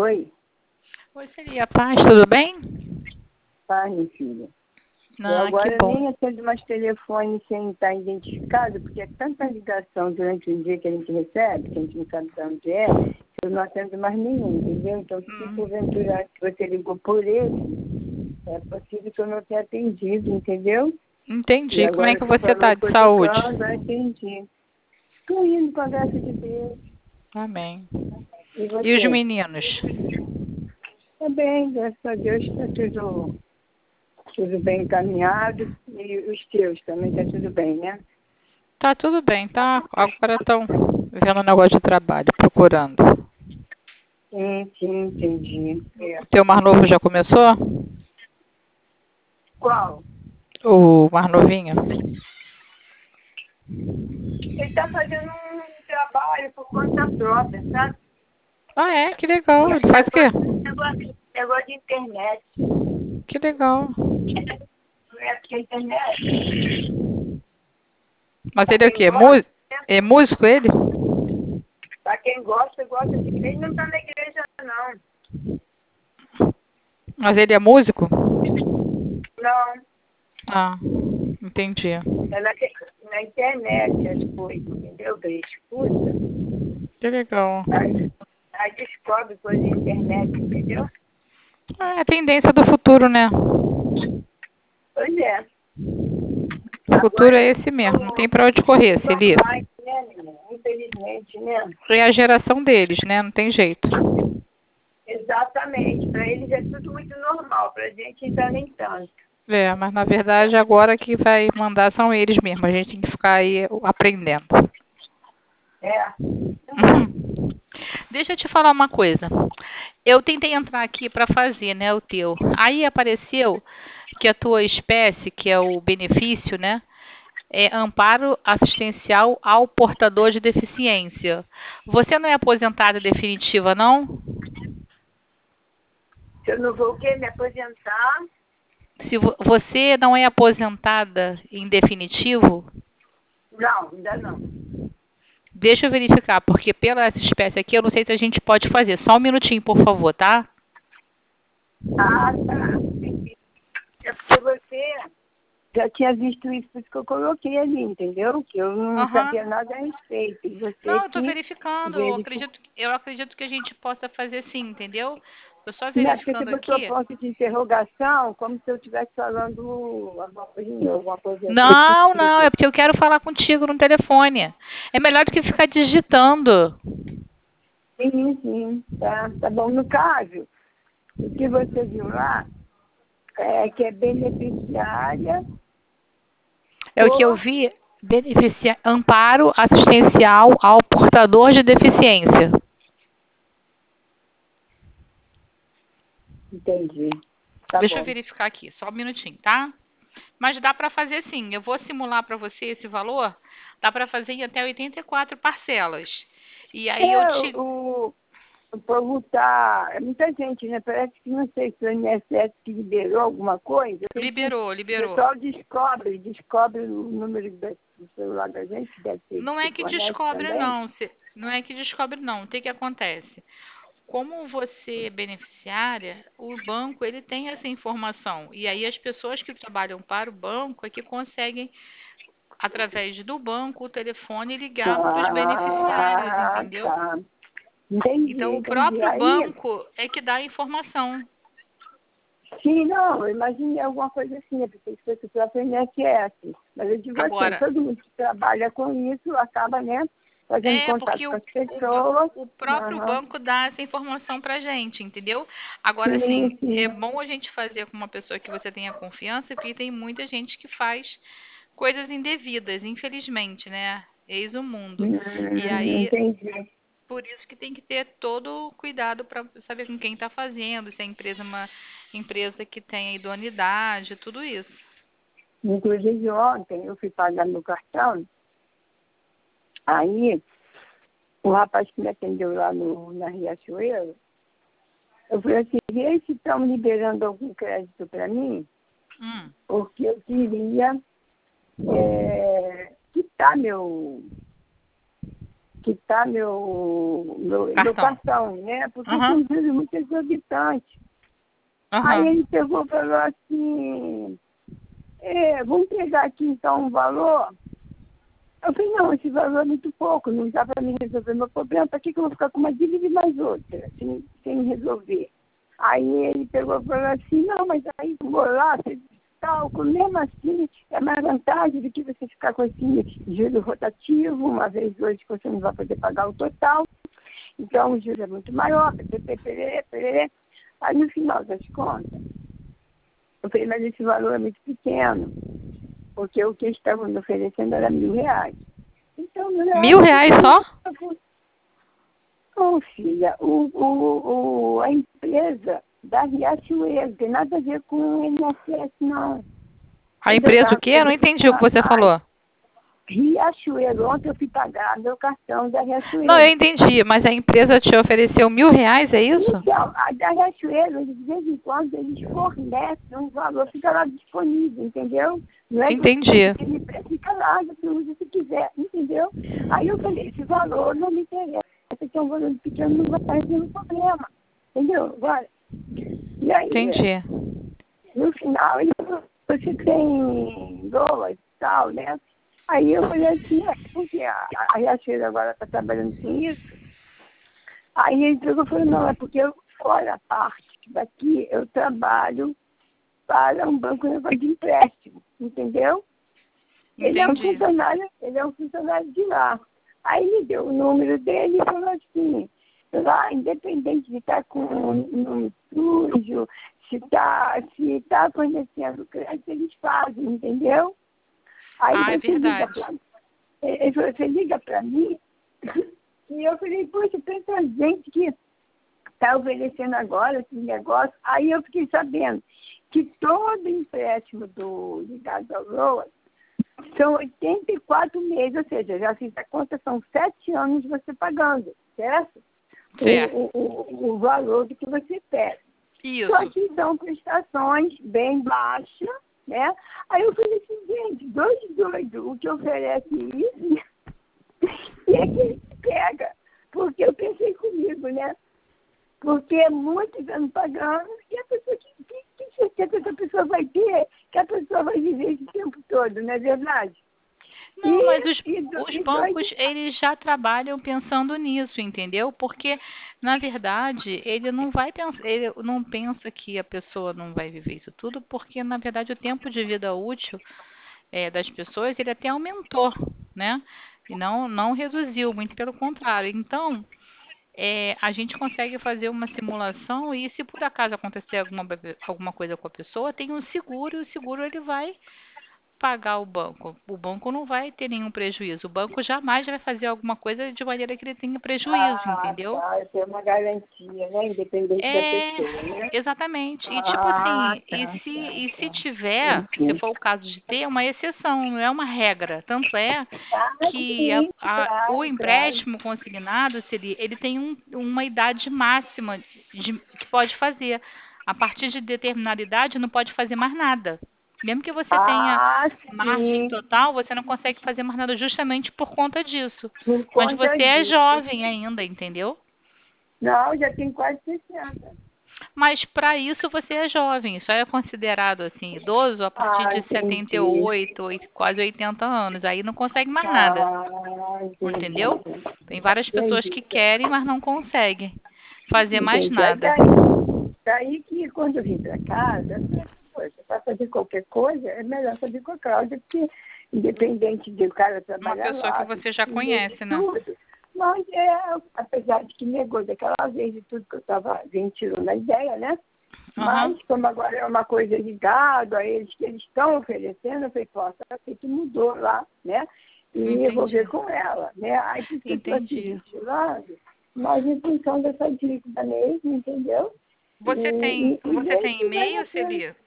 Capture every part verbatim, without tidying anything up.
Oi? Oi, seria Paz, tudo bem? Paz, minha filha. Ah, Eu agora que bom. nem atendo mais telefone sem estar identificado, porque é tanta ligação durante o dia que a gente recebe, que a gente não sabe de onde é, que eu não atendo mais nenhum, entendeu? Então, se Hum. porventura que você ligou por esse, é possível que eu não tenha atendido, entendeu? Entendi. E Como é agora que que você falou tá que de eu saúde? ligando, eu atendi. Estou indo com a graça de Deus. Amém. E E os você? meninos? Tá bem, graças a Deus está tudo, tudo bem encaminhado. E os teus também está tudo bem, né? Tá tudo bem, tá? Agora estão vendo um negócio de trabalho, procurando. Sim, sim, entendi. É. O teu mais novo já começou? Qual? O mais novinho? Ele está fazendo um trabalho por conta própria, sabe? Ah, é? Que legal. Ele faz o quê? Negócio, negócio de internet. Que legal. É porque a internet, Mas para ele é o quem quê? gosta, Mu- É músico ele? para quem gosta, gosta de. Ele não está na igreja, não. Mas ele é músico? Não. Ah, entendi. É na, na internet as coisas, entendeu? Que ele escuta. Que legal. Aí, aí descobre coisa na internet, entendeu? Ah, é a tendência do futuro, né? Pois é. O futuro é Agora, esse mesmo, não tem pra onde correr, são Celi. pais, né, menina? Infelizmente, né? É a geração deles, né? Não tem jeito. Exatamente. Para eles é tudo muito normal, para a gente ainda nem tanto. É, mas na verdade agora que vai mandar são eles mesmos. A gente tem que ficar aí aprendendo. É. Uhum. Deixa eu te falar uma coisa. Eu tentei entrar aqui para fazer, né, o teu. Aí apareceu que a tua espécie, que é o benefício, né, é amparo assistencial ao portador de deficiência. Você não é aposentada definitiva, não? Se eu não vou o quê? Me aposentar? Se vo- você não é aposentada em definitivo, Não, ainda não. deixa eu verificar, porque pela essa espécie aqui, eu não sei se a gente pode fazer. Só um minutinho, por favor, tá? Ah, tá. Entendi. É porque você já tinha visto isso, por isso que eu coloquei ali, entendeu? Que eu não Aham. sabia nada a respeito. E você Não, eu estou que verificando. Eu verificou. acredito, eu acredito que a gente possa fazer sim, entendeu? Estou só Não, porque você verificando botou aqui. ponto de interrogação como se eu estivesse falando alguma coisa de novo, alguma coisa assim. Não, não, é porque eu quero falar contigo no telefone. É melhor do que ficar digitando. Sim, sim, tá, tá bom. No caso, o que você viu lá é que é beneficiária É o que eu por... vi, beneficia, amparo assistencial ao portador de deficiência. Entendi. Tá Deixa eu bom. verificar aqui, só um minutinho, tá? Mas dá para fazer sim. Eu vou simular para você esse valor. Dá para fazer em até oitenta e quatro parcelas. E aí eu É, te o, o povo tá... É muita gente, né? Parece que não sei se o I N S S que liberou alguma coisa. Eu sei que liberou, o liberou. pessoal descobre, descobre o número do do celular da gente, que deve ser Não é que tipo honesto descobre também. não, se- não é que descobre não. O que que acontece? Como você é beneficiária, o banco ele tem essa informação. E aí as pessoas que trabalham para o banco é que conseguem, através do banco, o telefone ligar para os beneficiários, Ah, entendeu? tá. Entendi, Então o entendi. próprio Aí, banco é que dá a informação. sim, não, eu imaginei alguma coisa assim, eu pensei que fosse o próprio I N S S. Mas eu digo assim, Agora, todo mundo que trabalha com isso acaba, né, fazendo é contato porque com o, as o, ba- pessoas. o próprio Aham. banco dá essa informação para gente, entendeu? Agora, Sim, assim, é sim. bom a gente fazer com uma pessoa que você tenha confiança, porque tem muita gente que faz coisas indevidas, infelizmente, né? Eis o mundo. E Hum, aí, entendi. por isso que tem que ter todo o cuidado para saber com quem está fazendo, se a empresa é uma empresa que tem idoneidade, tudo isso. Inclusive ontem eu fui pagar meu cartão, aí o rapaz que me atendeu lá no, na Riachuelo, eu falei assim, vê se estão liberando algum crédito para mim, Hum. porque eu queria é, quitar meu, quitar meu, meu, Cartão. meu cartão, né? Porque Uhum. tem juros muito exorbitantes. Uhum. Aí ele pegou e falou assim, é, vamos pegar aqui então um valor. Eu falei, não, esse valor é muito pouco, não dá para me resolver meu problema, para que, que eu vou ficar com uma dívida e mais outra, sem, sem resolver? Aí ele pegou e falou assim, não, mas aí vou lá, você cálculo, mesmo assim, é mais vantagem do que você ficar com esse juro rotativo, uma vez hoje que você não vai poder pagar o total, então o juro é muito maior, pererê, pererê, pererê. Aí no final das contas, eu falei, mas esse valor é muito pequeno, porque o que eles estavam me oferecendo era mil reais. Então, mil reais... Mil reais só? Não, filha, o, o, o, a empresa da Riachuelo, tem nada a ver com o I N S S, não. A empresa o quê? Eu não entendi o que você falou. Riachuelo, ontem eu fui pagar meu cartão da Riachuelo. Não, eu entendi, mas a empresa te ofereceu mil reais, é isso? Então, a da Riachuelo, de vez em quando, eles fornecem um valor, fica lá disponível, entendeu? Não é Entendi. que ele fica lá, você usa se quiser, entendeu? Aí eu falei, esse valor não me interessa, porque é um valor pequeno, não vai ter nenhum problema, entendeu? Agora, e aí, Entendi. no final, ele falou, você tem dólares e tal, né? Aí eu falei assim, é, porque a, a Riachuelo agora está trabalhando com isso. Aí ele pegou e falou, não, é porque eu, fora a parte que daqui eu trabalho para um banco de empréstimo, entendeu? Ele é um Entendi. funcionário, ele é um funcionário de lá. Aí ele deu o número dele e falou assim, lá, independente de estar com um nome sujo, se está se tá fornecendo crédito, eles fazem, entendeu? Aí Ah, é você liga verdade. pra, ele falou, você liga para mim, e eu falei, poxa, tanta gente que está oferecendo agora esse negócio. Aí eu fiquei sabendo que todo empréstimo do ligado ao Roa são oitenta e quatro meses, ou seja, já fiz a conta, são sete anos você pagando, certo? Certo. O, o, o valor do que você pega. Isso. Só que são prestações bem baixas, né? Aí eu falei assim, gente, dois doidos, o que oferece isso, e é que ele pega. Porque eu pensei comigo, né? Porque é muitos anos pagando, e a pessoa, que, que, que certeza que a pessoa vai ter, que a pessoa vai viver esse tempo todo, não é verdade? Não, E, mas os, e, do- os e bancos, dois, eles já trabalham pensando nisso, entendeu? Porque, na verdade, ele não vai pensar, ele não pensa que a pessoa não vai viver isso tudo, porque, na verdade, o tempo de vida útil é, das pessoas, ele até aumentou, né? E não, não reduziu, muito pelo contrário. Então, é, a gente consegue fazer uma simulação e se por acaso acontecer alguma, alguma coisa com a pessoa, tem um seguro e o seguro ele vai pagar o banco. O banco não vai ter nenhum prejuízo. O banco jamais vai fazer alguma coisa de maneira que ele tenha prejuízo, ah, entendeu? tá, tem uma garantia, né? Independente da É, pessoa, né? exatamente. E tipo Ah, assim, e tá, se, tá, e se tá. tiver, se Enfim. for o caso de ter, é uma exceção, não é uma regra. Tanto é Ah, que a- sim, a- o claro, claro. empréstimo consignado, se ele, ele tem um- uma idade máxima de, que pode fazer. A partir de determinada idade, não pode fazer mais nada. Mesmo que você tenha Ah, margem sim, total, você não consegue fazer mais nada justamente por conta disso. por Mas conta você é disso. jovem ainda, entendeu? Não, já tem quase sessenta. Mas para isso você é jovem, só é considerado assim idoso a partir Ah, de setenta e entendi. oito, oit- quase oitenta anos. Aí não consegue mais nada, Ah, entendi. entendeu? Tem várias pessoas Entendi. que querem, mas não conseguem fazer mais Entendi. Aí nada. daí, daí que quando eu vim para casa, eu falei, poxa, para fazer qualquer coisa, é melhor fazer com a Cláudia, porque independente de o cara Uma trabalhar pessoa que lá, você já de conhece, né? tudo, mas é, apesar de que negou daquela vez de tudo que eu estava ventilando a ideia, né? Aham, Mas, como agora é uma coisa ligada a eles, que eles estão oferecendo, eu falei, poxa, sei que mudou lá, né? E eu vou ver entendi. com ela, né? Aí por isso que eu estou aqui Entendi. ventilando, mas em função dessa dívida mesmo, entendeu? E, Você tem, e, e você ver tem se vale a e-mail, pena. Celia?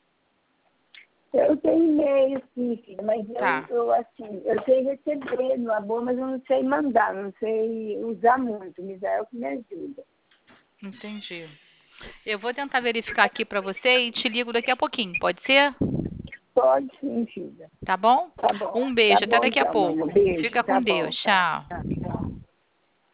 Eu tenho e-mail, sim, filha, mas eu, Tá, eu, assim, eu sei receber no amor, mas eu não sei mandar, não sei usar muito. O Misael que me ajuda. entendi. Eu vou tentar verificar aqui para você e te ligo daqui a pouquinho, pode ser? Pode sim, filha. Tá bom? Tá bom. Um Tá beijo, até bom daqui a então, mamãe. pouco. Beijo. Fica Tá com bom, Deus. tá. Tchau. Tá.